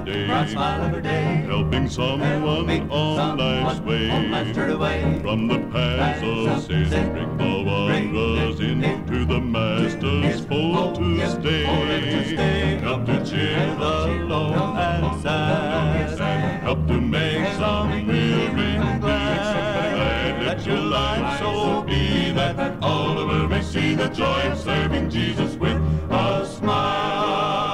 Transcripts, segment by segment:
day. Bright smile every day. Helping someone on life's way. From the paths of sin, bring the wanderers into the Master's fold to stay. Help to cheer the lone and sad. Help to make some weary glad. Let your life so be that all the world may see the joy of serving Jesus with a smile.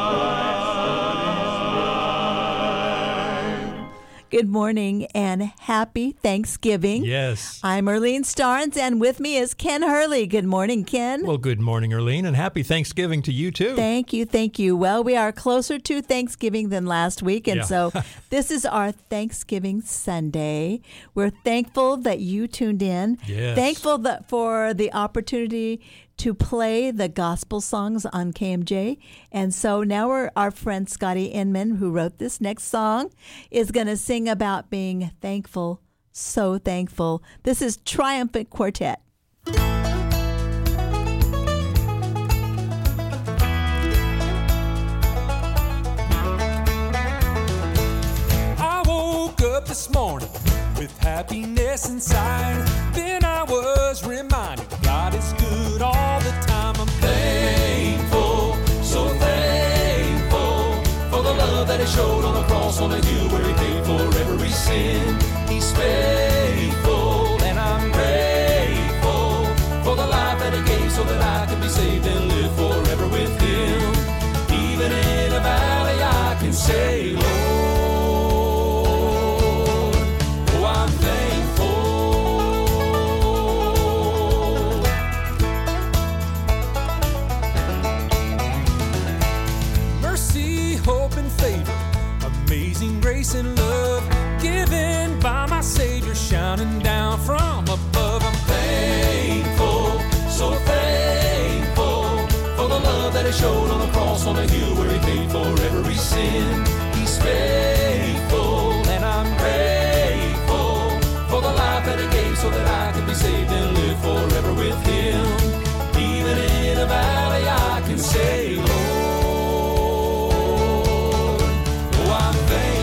Good morning and happy Thanksgiving. Yes. I'm Erlene Starnes, and with me is Ken Hurley. Good morning, Ken. Well, good morning, Erlene, and happy Thanksgiving to you, too. Thank you, thank you. Well, we are closer to Thanksgiving than last week, and so this is our Thanksgiving Sunday. We're thankful that you tuned in. Yes. Thankful for the opportunity to play the gospel songs on KMJ. And so now our friend Scotty Inman, who wrote this next song, is going to sing about being thankful, so thankful. This is Triumphant Quartet. I woke up this morning with happiness inside. Then I was reminded God is good all the time. I'm thankful, so thankful for the love that He showed on the cross on the hill where He paid for every sin. He's faithful, and I'm grateful for the life that He gave so that I can be saved and live forever with Him. Even in a valley I can say, Lord, oh, I'm thankful. Mercy, hope, and favor, amazing grace and love, given by my Savior, shining down from above. I'm thankful, so thankful for the love that He showed on the cross on the hill where He paid for every sin. He's faithful, and I'm grateful for the life that He gave so that I can be saved and live forever with Him. Even in a valley I can say, Lord, oh, I'm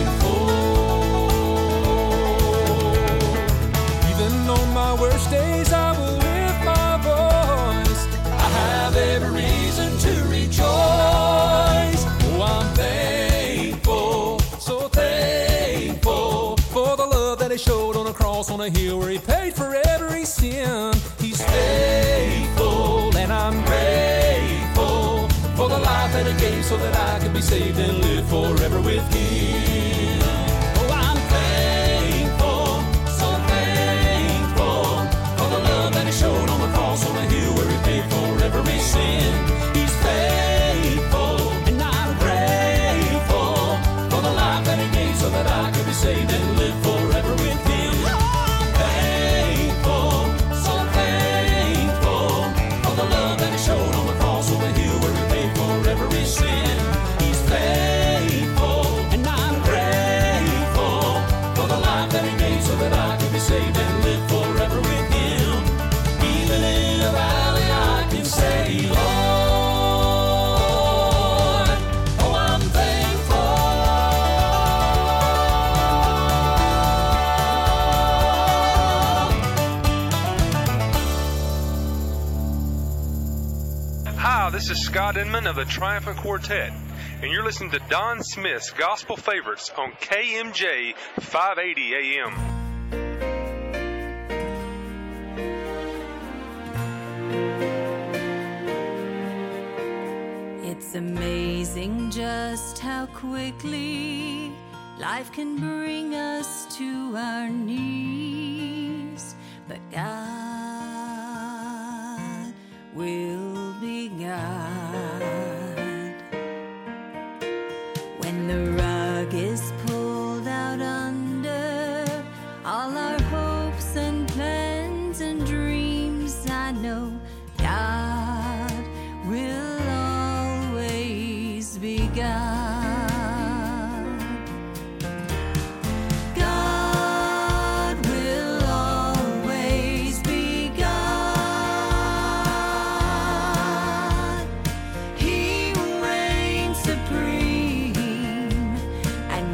thankful. Even on my worst days I will lift my voice. I have every reason to rejoice. Oh, I'm thankful, so thankful for the love that He showed on the cross on a hill where He paid for every sin. He's faithful, and I'm grateful for the life that He gave so that I can be saved and live forever with Him. Oh, I'm thankful, so thankful for the love that He showed on the cross on the hill where He paid for every sin. He's faithful, and I'm grateful for the life that He gave so that I can be saved and live forever with Him. I'm thankful, so thankful for the love that He showed on the cross on the hill where He paid for every sin. He's faithful, and I'm grateful for the life that He gave so that I can be saved and live forever with Him. Even in a valley I can say, Lord, oh, I'm thankful. Hi, this is Scott Inman of the Triumphant Quartet, and you're listening to Don Smith's Gospel Favorites on KMJ 580 AM. It's amazing just how quickly life can bring us to our knees, but God will be God. When the rug is pulled out under all our hopes and plans and dreams, I know God will always be God. God will always be God. He will reign supreme, and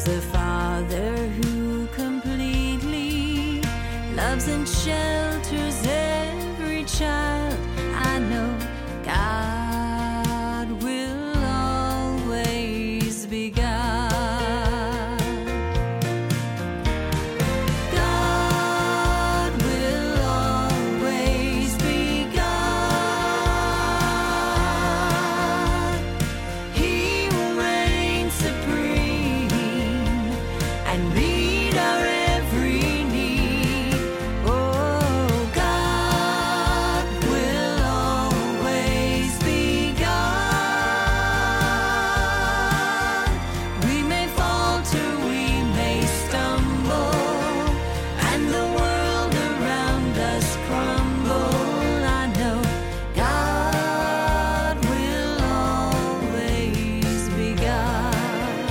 He's a father who completely loves and shelters every child. I know God will always be God. God will always be God. He will reign supreme and meet our every need. Oh, God will always be God. We may falter, we may stumble, and the world around us crumble. I know God will always be God.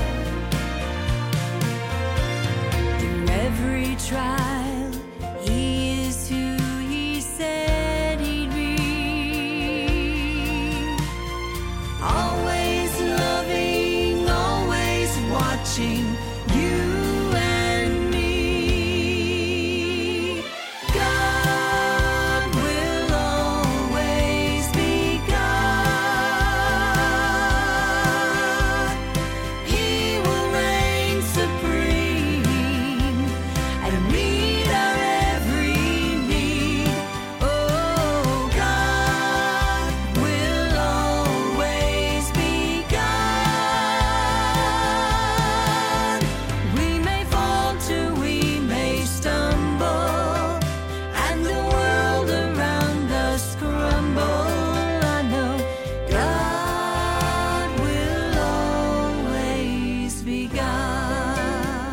Through every trial, He is who He said He'd be. Always loving, always watching you and me. God will always be God. He will reign supreme and meet our every need. Oh, God will always be God. We may falter, we may stumble, and the world around us crumble. I know God will always be God.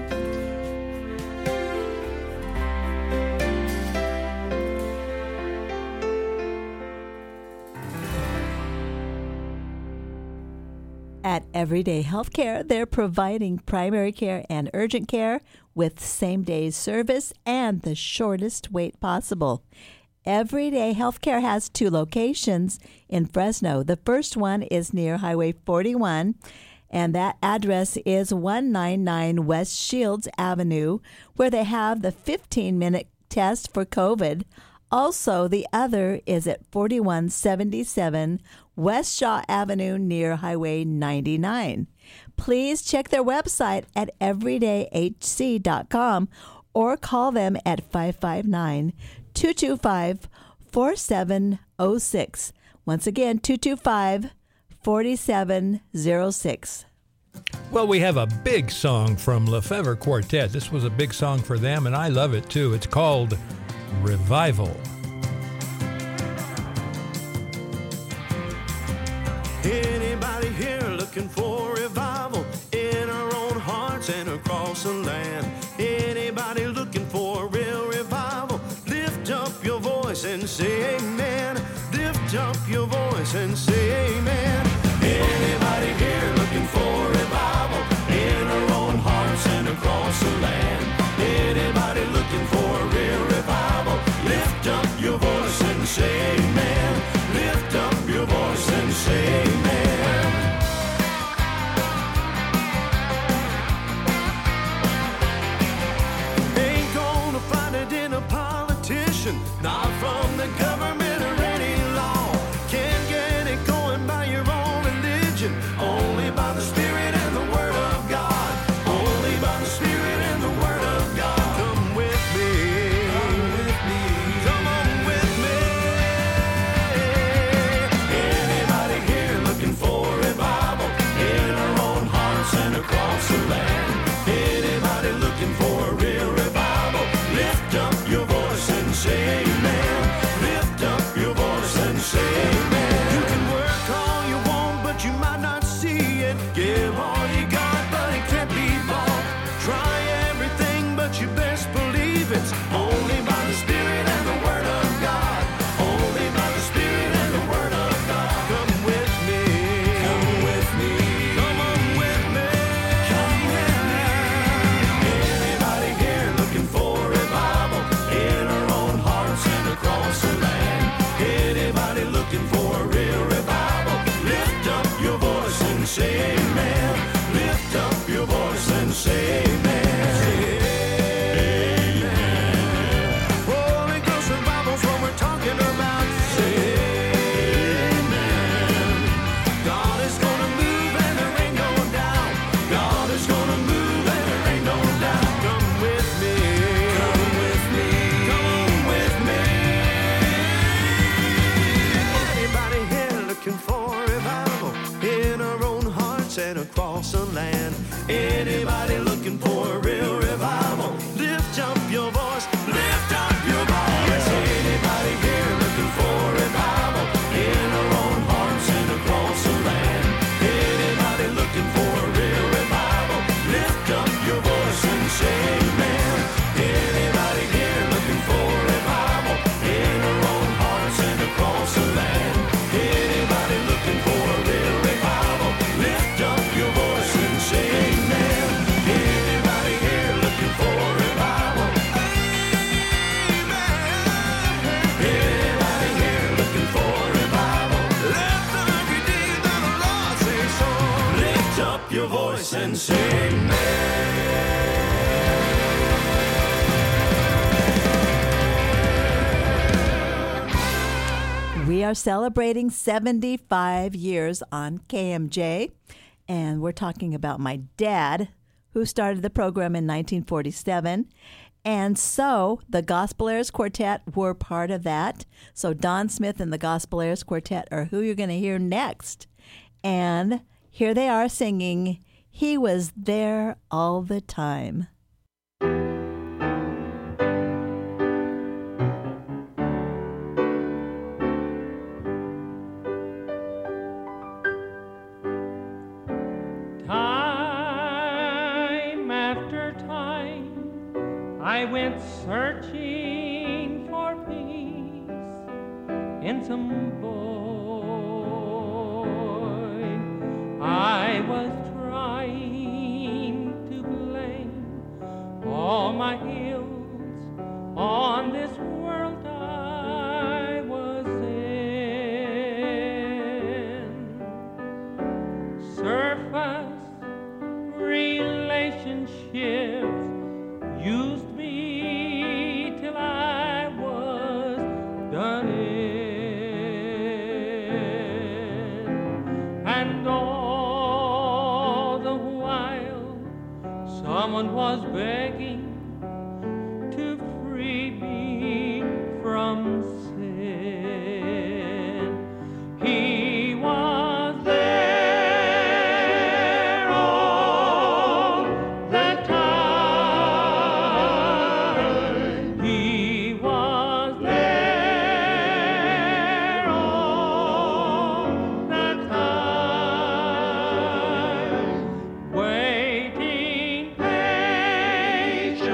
At Everyday Healthcare, they're providing primary care and urgent care with same-day service and the shortest wait possible. Everyday Healthcare has 2 locations in Fresno. The first one is near Highway 41, and that address is 199 West Shields Avenue, where they have the 15-minute test for COVID. Also, the other is at 4177 West Shaw Avenue near Highway 99. Please check their website at everydayhc.com or call them at 559-225-4706. Once again, 225-4706. Well, we have a big song from Lefevre Quartet. This was a big song for them, and I love it too. It's called Revival. Anybody here looking for revival in our own hearts and across the land? Anybody looking for real revival? Lift up your voice and say amen. Lift up your voice and say amen. Anybody here looking for revival in our own hearts and across the land? Anybody looking for real revival? Lift up your voice and say amen. Lift up your voice and say amen. say amen. Say amen. Holy Ghost revival's what we're talking about. Say amen. God is gonna move and there ain't no doubt. God is gonna move and there ain't no doubt. Come with me. Come with me. Come with me. Anybody here looking for revival in our own hearts and across the land? Anybody looking for a real revival? Lift up your voice, lift up your voice. Anybody here looking for revival in our own hearts and across the land? Anybody looking for a real revival? Lift up your voice and say amen. Anybody here looking for revival in our own hearts and across the land? Anybody looking for a real revival? Lift up your voice and say amen. Anybody here looking for revival? Anybody here looking for revival? Let the redeemed of the Lord say so. Lift up your voice and say amen. We are celebrating 75 years on KMJ, and we're talking about my dad, who started the program in 1947. And so the Gospel Airs Quartet were part of that. So Don Smith and the Gospel Airs Quartet are who you're going to hear next. And here they are singing, "He Was There All the Time." Time after time, I went searching for peace in some boy. I was trying to blame all my ills on this world I was in. Surface relationships used me till I was done in, and all the while someone was begging to free me from sin. He was there all the time. He was there all the time, waiting patiently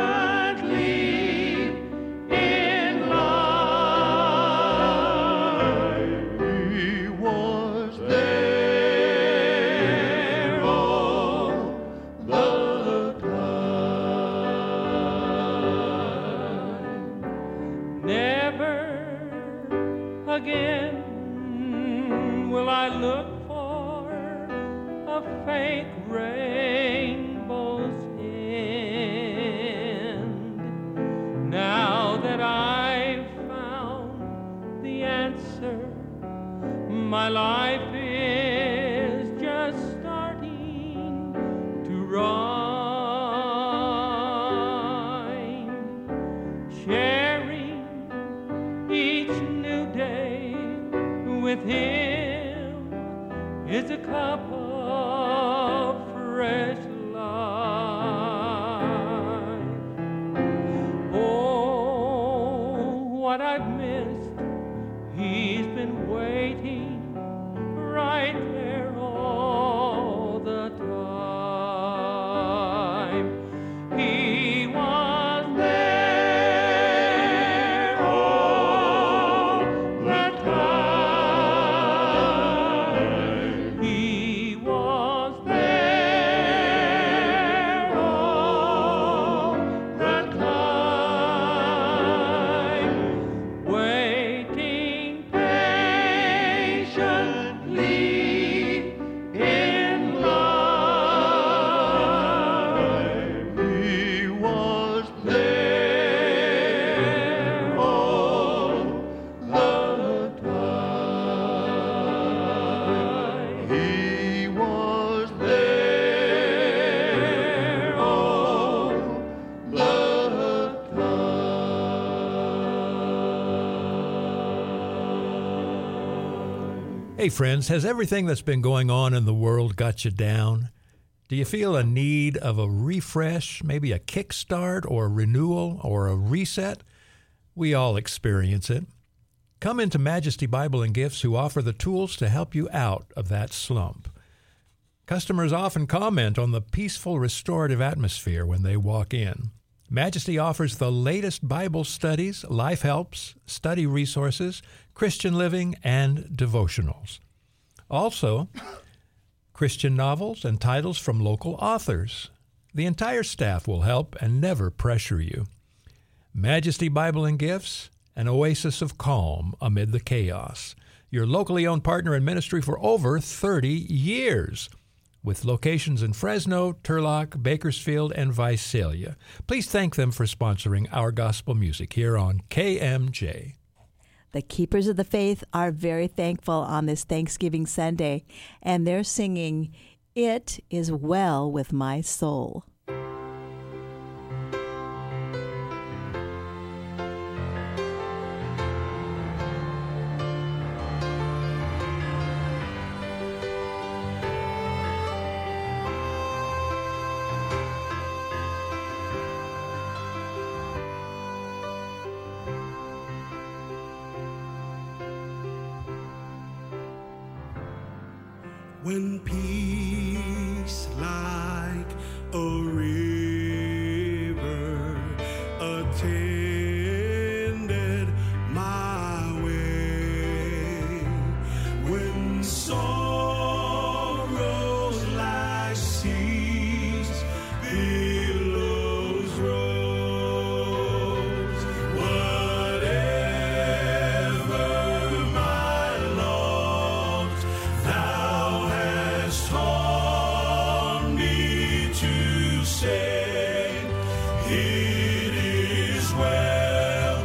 Hey friends, has everything that's been going on in the world got you down? Do you feel a need of a refresh, maybe a kickstart or a renewal or a reset? We all experience it. Come into Majesty Bible and Gifts, who offer the tools to help you out of that slump. Customers often comment on the peaceful, restorative atmosphere when they walk in. Majesty offers the latest Bible studies, life helps, study resources, Christian living, and devotionals. Also, Christian novels and titles from local authors. The entire staff will help and never pressure you. Majesty Bible and Gifts, an oasis of calm amid the chaos. Your locally owned partner in ministry for over 30 years. With locations in Fresno, Turlock, Bakersfield, and Visalia. Please thank them for sponsoring our gospel music here on KMJ. The Keepers of the Faith are very thankful on this Thanksgiving Sunday, and they're singing, "It Is Well With My Soul." When peace like a river attended my way, when sorrows like seas billows rose, whatever my lot thou hast taught me to say, it is well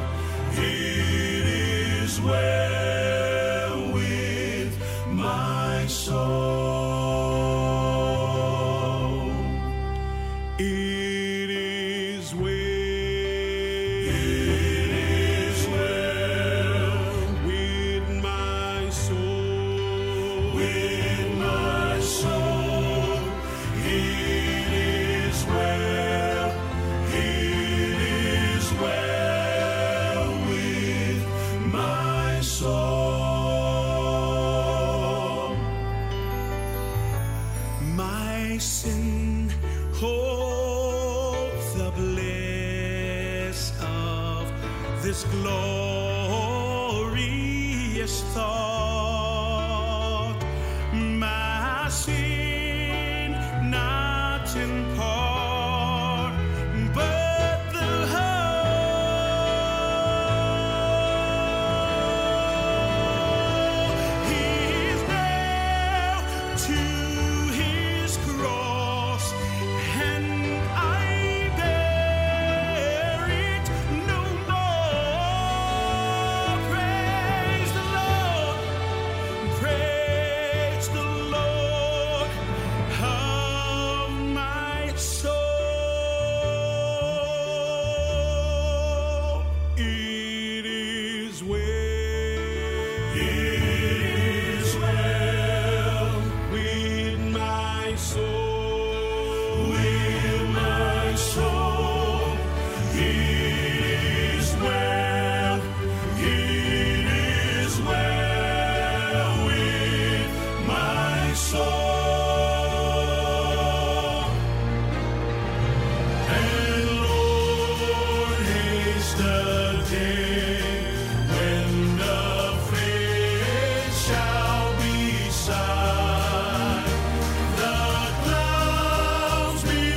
with my soul. It is well with my soul, with my soul. It is well with my soul. My sin hope the bliss of this glorious thought. My sin not in part, but the whole. He is nailed to his cross, and I bear it no more. Praise the Lord, praise the Lord of my soul. It is well with my soul, with my soul. It is well with my soul. And Lord, haste the day when the faith shall be sight, the clouds be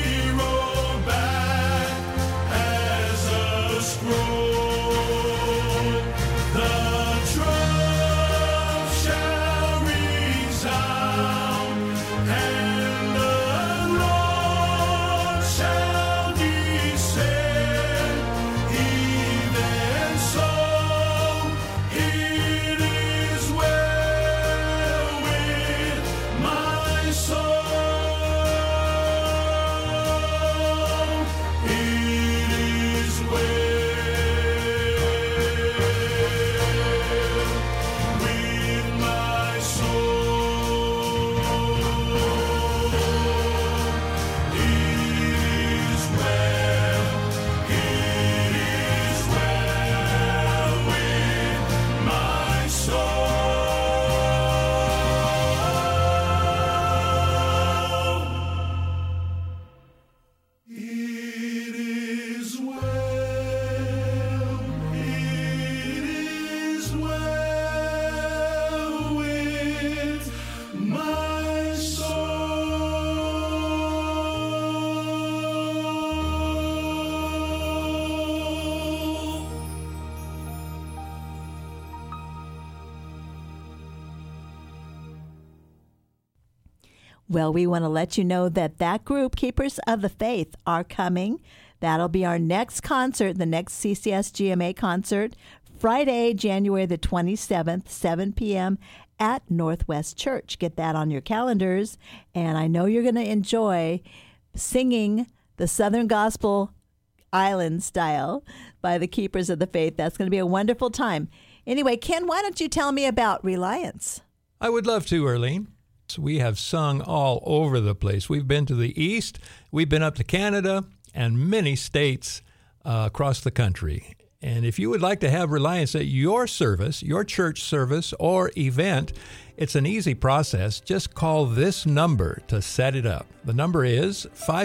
Well, we want to let you know that group, Keepers of the Faith, are coming. That'll be our next concert, the next CCS GMA concert, Friday, January the 27th, 7 p.m. at Northwest Church. Get that on your calendars. And I know you're going to enjoy singing the Southern Gospel Island style by the Keepers of the Faith. That's going to be a wonderful time. Anyway, Ken, why don't you tell me about Reliance? I would love to, Erlene. We have sung all over the place. We've been to the East, we've been up to Canada, and many states across the country. And if you would like to have Reliance at your service, your church service or event, it's an easy process. Just call this number to set it up. The number is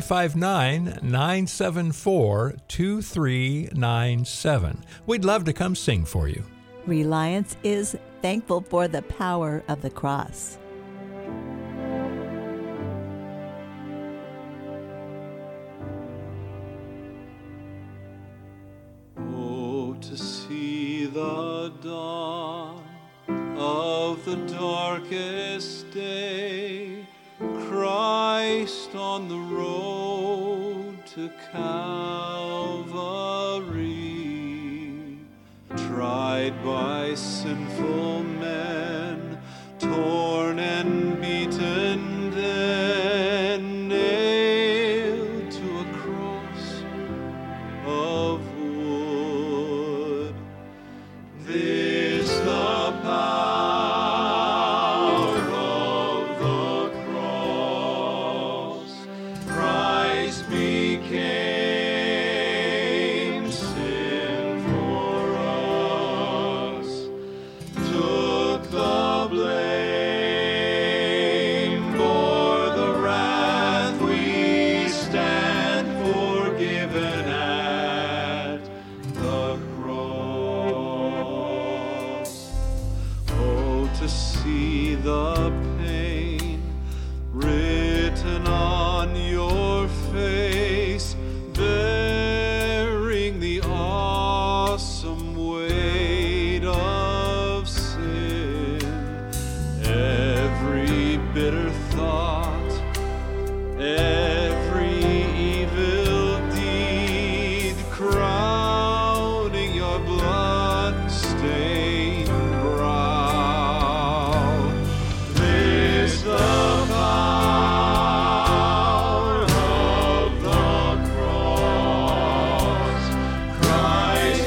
559-974-2397. We'd love to come sing for you. Reliance is thankful for the power of the cross. Oh, to see the dawn of the darkest day, Christ on the road to Calvary, tried by sinful men, torn and beaten, then nailed to a cross of wood. This the power of the cross. Christ became sin for us, took the blame, bore the wrath we stand forgiven at the cross. Oh, to see the pain written on your face, bearing the awesome weight of sin. Every bitter thought, every evil deed, crowning your blood-stained brow. This the power of the cross. Christ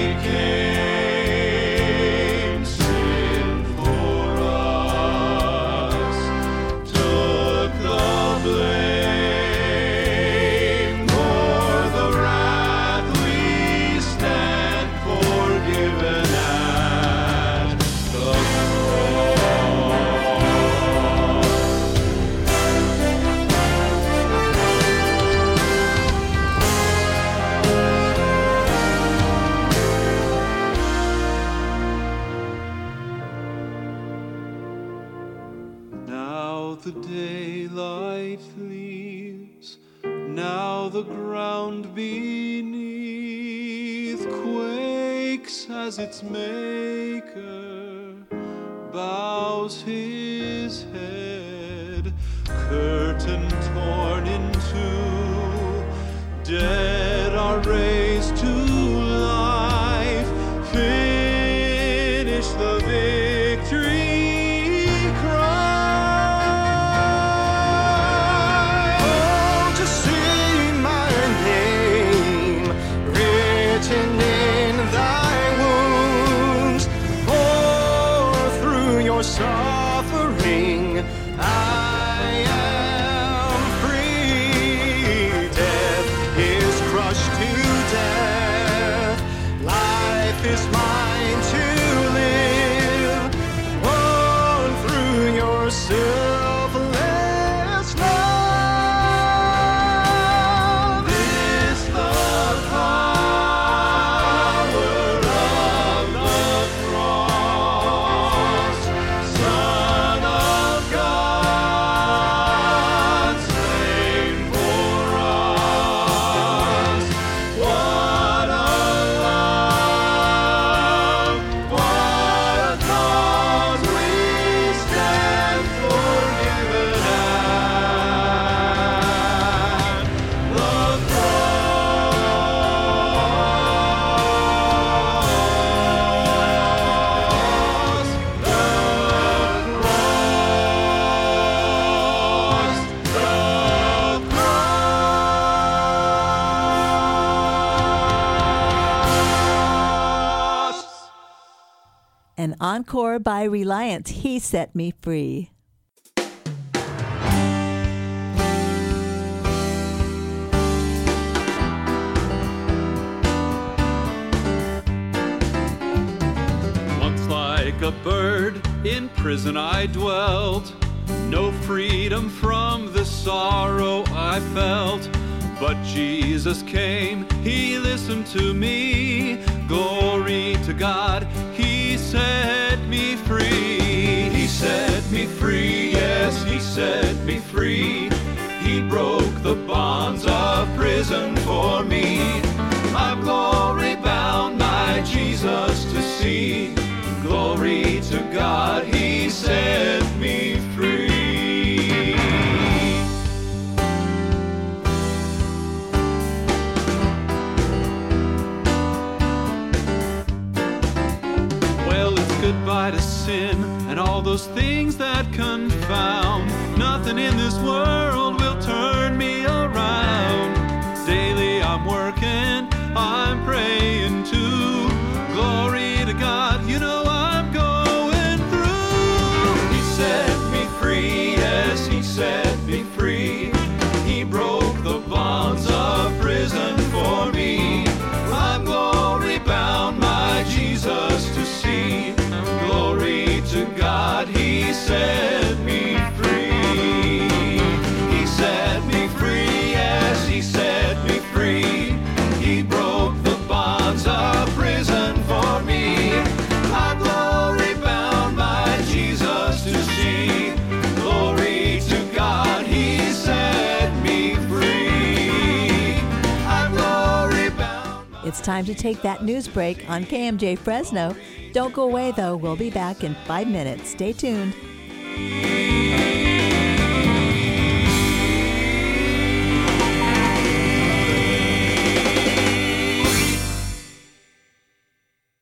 became sin for us, took the blame, bore the wrath we stand forgiven at the Now the daylight leaves, now the ground beneath quakes as its maker bows his head, curtain torn in two, dead are raised to life, finish the victory cry. Oh, to see my name written in thy wounds, for through your suffering I am free. Encore by Reliance, He Set Me Free. Like a bird in prison I dwelt, no freedom from the sorrow I felt. But Jesus came, He listened to me. Glory to God, He set me free. He set me free, yes, He set me free. He broke the bonds of prison for me. I'm glory bound, my Jesus to see. Glory to God, He set me free. Well, it's goodbye to sin and all those things that confound. Nothing in this world will turn me around. Daily I'm working, I'm praying too. Glory to God, you know I'm going through. He set me free, yes, He set me free. He broke the bonds of prison for me. I'm glory bound, my Jesus to see. Glory to God, He set me free. He set me free, yes, He set me free. He broke the bonds of prison for me. I'm glory bound, my Jesus to see. Glory to God, He set me free. I'm glory bound. It's time to take that news break on KMJ Fresno. Don't go away, though. We'll be back in 5 minutes. Stay tuned.